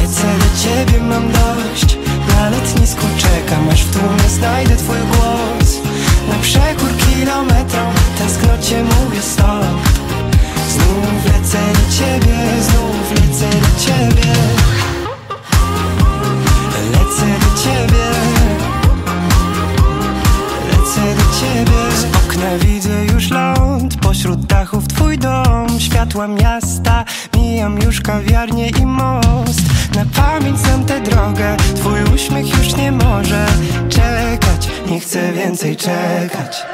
Lecę do ciebie, mam dość. Na lotnisku czekam, aż w tłumie znajdę twój głos. Na przekór kilometrom tęsknocie mówię stop. Znów lecę do ciebie, znów lecę do ciebie. Lecę do ciebie. Lecę do ciebie. Z okna widzę już ląd, pośród dachów twój dom. Światła miasta, mijam już kawiarnię i most. Na pamięć znam tę drogę, twój uśmiech już nie może czekać. Nie chcę więcej czekać.